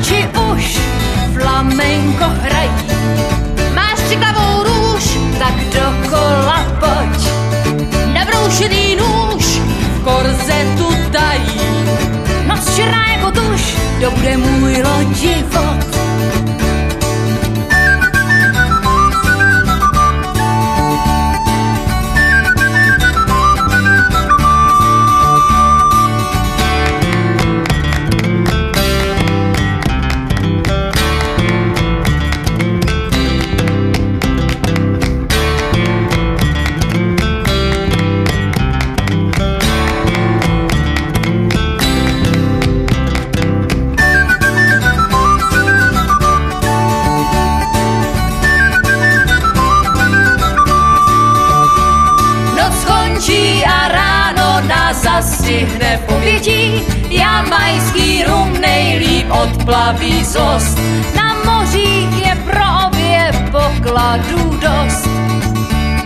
oči už flamenko hrají. Máš křiklavou růž, tak dokola pojď. Nabroušený nůž v korzetu tají. Noc černá jako tuž, to bude můj lodivot. A ráno nás zastihne v povětí. Jamajský rum nejlíp odplaví zost. Na mořích je pro obě pokladů